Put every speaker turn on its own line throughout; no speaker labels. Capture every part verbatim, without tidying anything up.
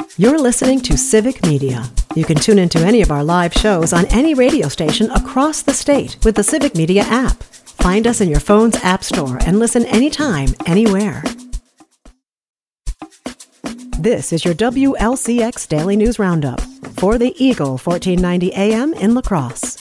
You're listening to Civic Media. You can tune into any of our live shows on any radio station across the state with the Civic Media app. Find us in your phone's app store and listen anytime, anywhere. This is your W L C X Daily News Roundup for the Eagle fourteen ninety A M in La Crosse.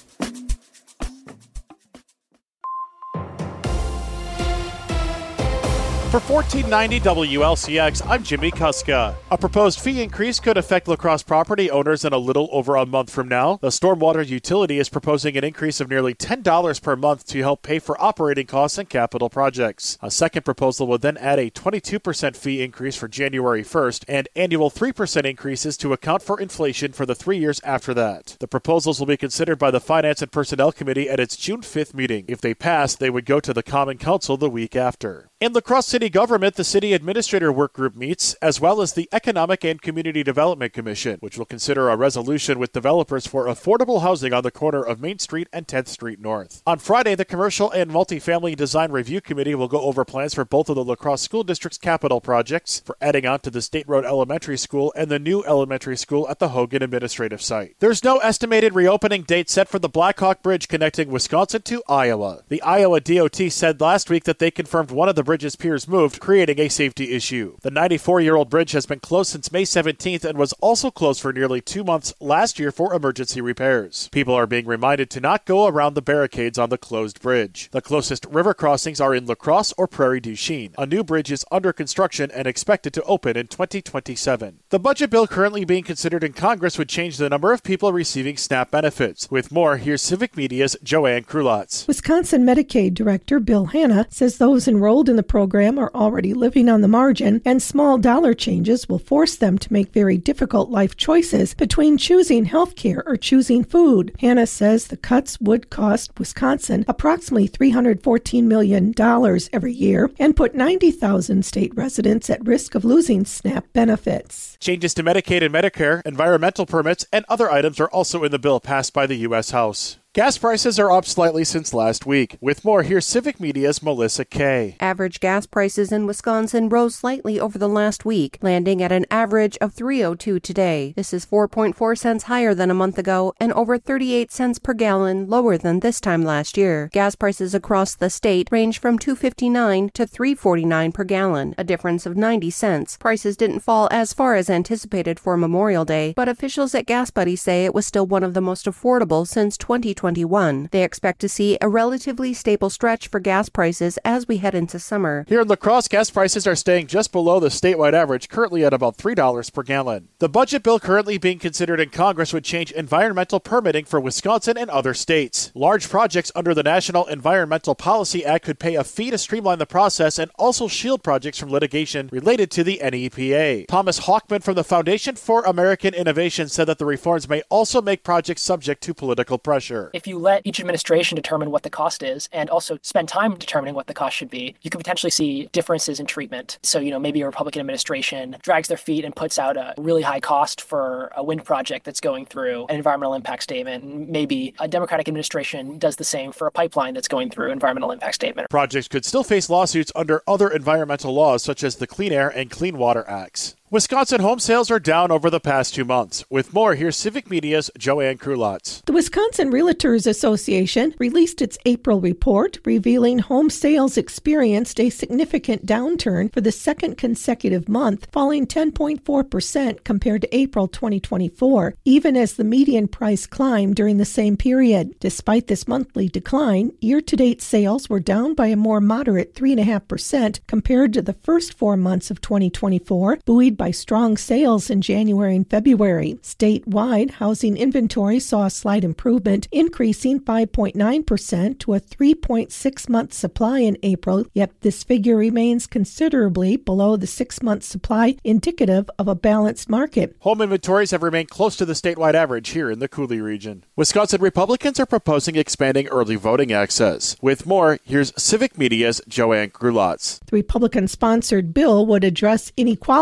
For fourteen ninety W L C X, I'm Jimmy Kuska. A proposed fee increase could affect La Crosse property owners in a little over a month from now. The Stormwater Utility is proposing an increase of nearly ten dollars per month to help pay for operating costs and capital projects. A second proposal would then add a twenty-two percent fee increase for January first and annual three percent increases to account for inflation for the three years after that. The proposals will be considered by the Finance and Personnel Committee at its June fifth meeting. If they pass, they would go to the Common Council the week after. In La Crosse City Government, the City Administrator Work Group meets, as well as the Economic and Community Development Commission, which will consider a resolution with developers for affordable housing on the corner of Main Street and tenth Street North. On Friday, the Commercial and Multifamily Design Review Committee will go over plans for both of the La Crosse School District's capital projects, for adding on to the State Road Elementary School and the new elementary school at the Hogan Administrative Site. There's no estimated reopening date set for the Blackhawk Bridge connecting Wisconsin to Iowa. The Iowa D O T said last week that they confirmed one of the bridge's piers moved, creating a safety issue. The ninety-four-year-old bridge has been closed since May seventeenth and was also closed for nearly two months last year for emergency repairs. People are being reminded to not go around the barricades on the closed bridge. The closest river crossings are in La Crosse or Prairie du Chien. A new bridge is under construction and expected to open in twenty twenty-seven. The budget bill currently being considered in Congress would change the number of people receiving SNAP benefits. With more, here's Civic Media's Joanne Krulotz.
Wisconsin Medicaid Director Bill Hanna says those enrolled in the program are already living on the margin, and small dollar changes will force them to make very difficult life choices between choosing health care or choosing food. Hanna says the cuts would cost Wisconsin approximately three hundred fourteen million dollars every year and put ninety thousand state residents at risk of losing SNAP benefits.
Changes to Medicaid and Medicare, environmental permits, and other items are also in the bill passed by the U S House. Gas prices are up slightly since last week. With more, here's Civic Media's Melissa Kay.
Average gas prices in Wisconsin rose slightly over the last week, landing at an average of three oh two today. This is four point four cents higher than a month ago and over thirty-eight cents per gallon lower than this time last year. Gas prices across the state range from two fifty-nine to three forty-nine per gallon, a difference of ninety cents. Prices didn't fall as far as anticipated for Memorial Day, but officials at Gas Buddy say it was still one of the most affordable since twenty twenty. They expect to see a relatively stable stretch for gas prices as we head into summer.
Here in La Crosse, gas prices are staying just below the statewide average, currently at about three dollars per gallon. The budget bill currently being considered in Congress would change environmental permitting for Wisconsin and other states. Large projects under the National Environmental Policy Act could pay a fee to streamline the process and also shield projects from litigation related to the N E P A. Thomas Hawkman from the Foundation for American Innovation said that the reforms may also make projects subject to political pressure.
If you let each administration determine what the cost is and also spend time determining what the cost should be, you could potentially see differences in treatment. So, you know, maybe a Republican administration drags their feet and puts out a really high cost for a wind project that's going through an environmental impact statement. And maybe a Democratic administration does the same for a pipeline that's going through environmental impact statement.
Projects could still face lawsuits under other environmental laws such as the Clean Air and Clean Water Acts. Wisconsin home sales are down over the past two months. With more, here's Civic Media's Joanne Krulotz.
The Wisconsin Realtors Association released its April report, revealing home sales experienced a significant downturn for the second consecutive month, falling ten point four percent compared to April twenty twenty-four, even as the median price climbed during the same period. Despite this monthly decline, year-to-date sales were down by a more moderate three point five percent compared to the first four months of twenty twenty-four, buoyed by strong sales in January and February. Statewide, housing inventory saw a slight improvement, increasing five point nine percent to a three point six month supply in April, yet this figure remains considerably below the six-month supply, indicative of a balanced market.
Home inventories have remained close to the statewide average here in the Cooley region. Wisconsin Republicans are proposing expanding early voting access. With more, here's Civic Media's Joanne Krulotz.
The Republican-sponsored bill would address inequalities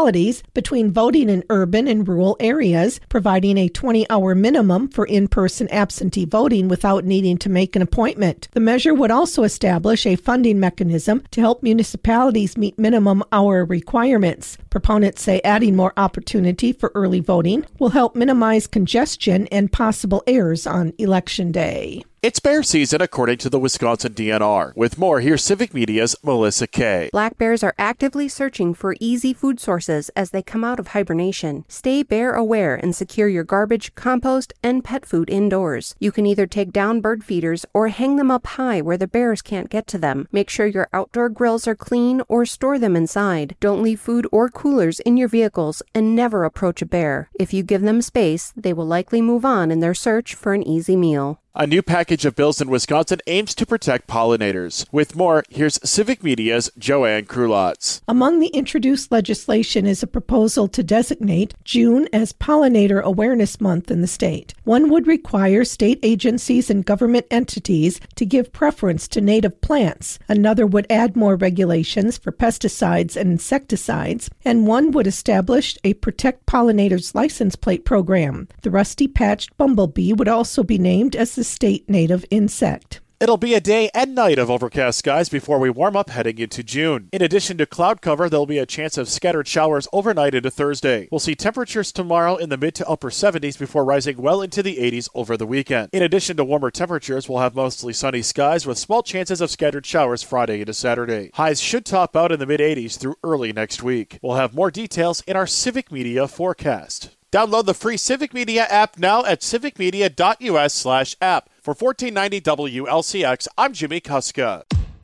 between voting in urban and rural areas, providing a twenty-hour minimum for in-person absentee voting without needing to make an appointment. The measure would also establish a funding mechanism to help municipalities meet minimum hour requirements. Proponents say adding more opportunity for early voting will help minimize congestion and possible errors on Election Day.
It's bear season, according to the Wisconsin D N R. With more, here's Civic Media's Melissa Kay.
Black bears are actively searching for easy food sources as they come out of hibernation. Stay bear aware and secure your garbage, compost, and pet food indoors. You can either take down bird feeders or hang them up high where the bears can't get to them. Make sure your outdoor grills are clean or store them inside. Don't leave food or coolers in your vehicles and never approach a bear. If you give them space, they will likely move on in their search for an easy meal.
A new package of bills in Wisconsin aims to protect pollinators. With more, here's Civic Media's Joanne Krulotz.
Among the introduced legislation is a proposal to designate June as Pollinator Awareness Month in the state. One would require state agencies and government entities to give preference to native plants. Another would add more regulations for pesticides and insecticides. And one would establish a Protect Pollinators license plate program. The rusty-patched bumblebee would also be named as the state native insect.
It'll be a day and night of overcast skies before we warm up heading into June. In addition to cloud cover, there'll be a chance of scattered showers overnight into Thursday. We'll see temperatures tomorrow in the mid to upper seventies before rising well into the eighties over the weekend. In addition to warmer temperatures, we'll have mostly sunny skies with small chances of scattered showers Friday into Saturday. Highs should top out in the mid eighties through early next week. We'll have more details in our Civic Media forecast. Download the free Civic Media app now at civicmedia.us slash app. For fourteen ninety W L C X, I'm Jimmy Kuska.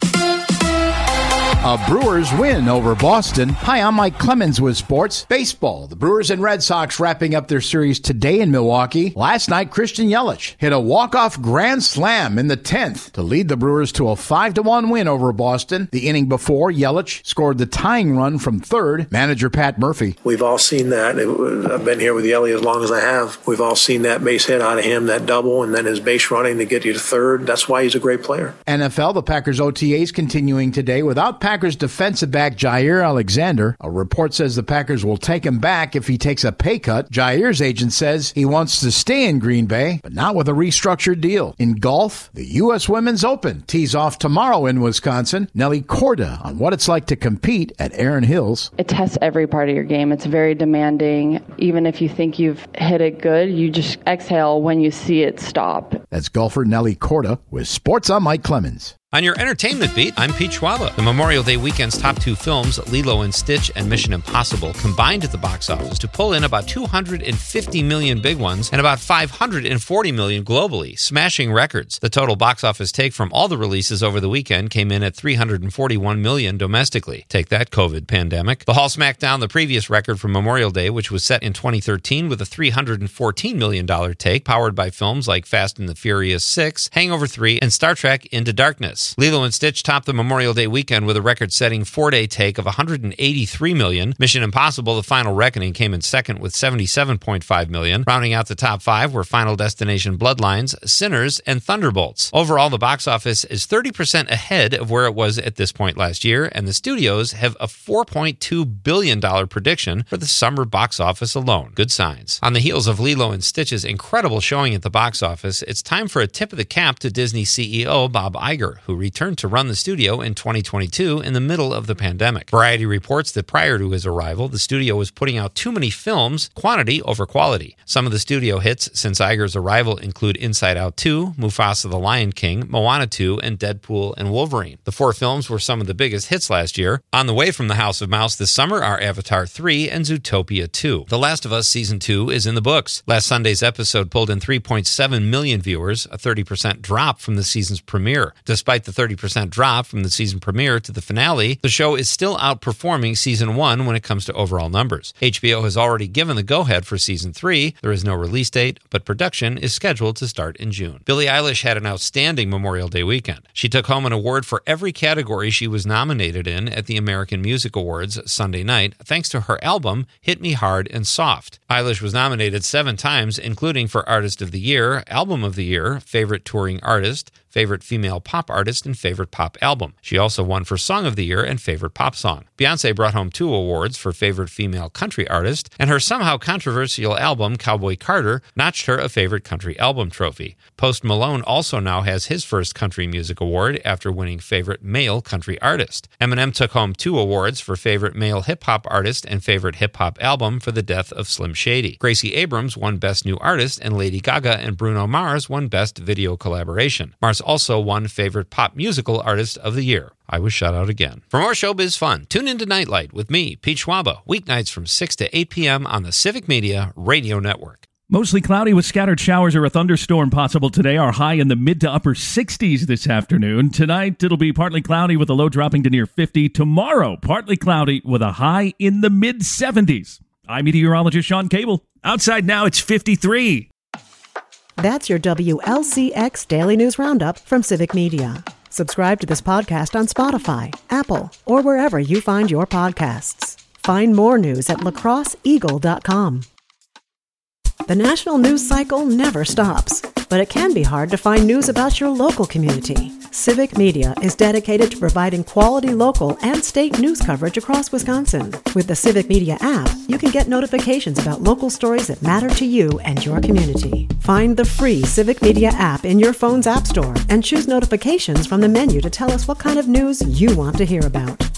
A Brewers win over Boston. Hi, I'm Mike Clemens with sports. Baseball. The Brewers and Red Sox wrapping up their series today in Milwaukee. Last night, Christian Yelich hit a walk-off grand slam in the tenth to lead the Brewers to a five to one win over Boston. The inning before, Yelich scored the tying run from third. Manager Pat Murphy.
We've all seen that. I've been here with Yelich as long as I have. We've all seen that base hit out of him, that double, and then his base running to get you to third. That's why he's a great player.
N F L, the Packers O T As continuing today without Packers defensive back Jair Alexander. A report says the Packers will take him back if he takes a pay cut. Jair's agent says he wants to stay in Green Bay, but not with a restructured deal. In golf, the U S Women's Open tees off tomorrow in Wisconsin. Nelly Korda on what it's like to compete at Erin Hills.
It tests every part of your game. It's very demanding. Even if you think you've hit it good, you just exhale when you see it stop.
That's golfer Nelly Korda with Sports. I'm Mike Clemens.
On your entertainment beat, I'm Pete Schwaba. The Memorial Day weekend's top two films, Lilo and Stitch and Mission Impossible, combined at the box office to pull in about two hundred fifty million big ones and about five hundred forty million globally, smashing records. The total box office take from all the releases over the weekend came in at three hundred forty-one million domestically. Take that, COVID pandemic. The Hall smacked down the previous record from Memorial Day, which was set in twenty thirteen with a three hundred fourteen million dollars take, powered by films like Fast and the Furious six, Hangover three, and Star Trek Into Darkness. Lilo and Stitch topped the Memorial Day weekend with a record-setting four-day take of one hundred eighty-three million dollars. Mission Impossible: The Final Reckoning came in second with seventy-seven point five million dollars. Rounding out the top five were Final Destination: Bloodlines, Sinners, and Thunderbolts. Overall, the box office is thirty percent ahead of where it was at this point last year, and the studios have a four point two billion dollars prediction for the summer box office alone. Good signs. On the heels of Lilo and Stitch's incredible showing at the box office, it's time for a tip of the cap to Disney C E O Bob Iger, who returned to run the studio in twenty twenty-two in the middle of the pandemic. Variety reports that prior to his arrival, the studio was putting out too many films, quantity over quality. Some of the studio hits since Iger's arrival include Inside Out two, Mufasa the Lion King, Moana two, and Deadpool and Wolverine. The four films were some of the biggest hits last year. On the way from the House of Mouse this summer are Avatar three and Zootopia two. The Last of Us Season two is in the books. Last Sunday's episode pulled in three point seven million viewers, a thirty percent drop from the season's premiere. Despite the thirty percent drop from the season premiere to the finale, the show is still outperforming Season one when it comes to overall numbers. H B O has already given the go-ahead for Season three. There is no release date, but production is scheduled to start in June. Billie Eilish had an outstanding Memorial Day weekend. She took home an award for every category she was nominated in at the American Music Awards Sunday night, thanks to her album, Hit Me Hard and Soft. Eilish was nominated seven times, including for Artist of the Year, Album of the Year, Favorite Touring Artist, Favorite Female Pop Artist and Favorite Pop Album. She also won for Song of the Year and Favorite Pop Song. Beyoncé brought home two awards for Favorite Female Country Artist, and her somehow controversial album, Cowboy Carter, notched her a Favorite Country Album trophy. Post Malone also now has his first country music award after winning Favorite Male Country Artist. Eminem took home two awards for Favorite Male Hip-Hop Artist and Favorite Hip-Hop Album for the death of Slim Shady. Gracie Abrams won Best New Artist, and Lady Gaga and Bruno Mars won Best Video Collaboration. Mars also won Favorite Pop Musical Artist of the Year. I was shut out again. For more showbiz fun, tune into Nightlight with me, Pete Schwaba, weeknights from six to eight p.m. on the Civic Media Radio Network.
Mostly cloudy with scattered showers or a thunderstorm possible today. Our high in the mid to upper sixties this afternoon. Tonight, it'll be partly cloudy with a low dropping to near fifty. Tomorrow, partly cloudy with a high in the mid seventies. I'm meteorologist Sean Cable. Outside now, it's fifty-three.
That's your W L C X Daily News Roundup from Civic Media. Subscribe to this podcast on Spotify, Apple, or wherever you find your podcasts. Find more news at lacrosse eagle dot com. The national news cycle never stops, but it can be hard to find news about your local community. Civic Media is dedicated to providing quality local and state news coverage across Wisconsin. With the Civic Media app, you can get notifications about local stories that matter to you and your community. Find the free Civic Media app in your phone's app store and choose notifications from the menu to tell us what kind of news you want to hear about.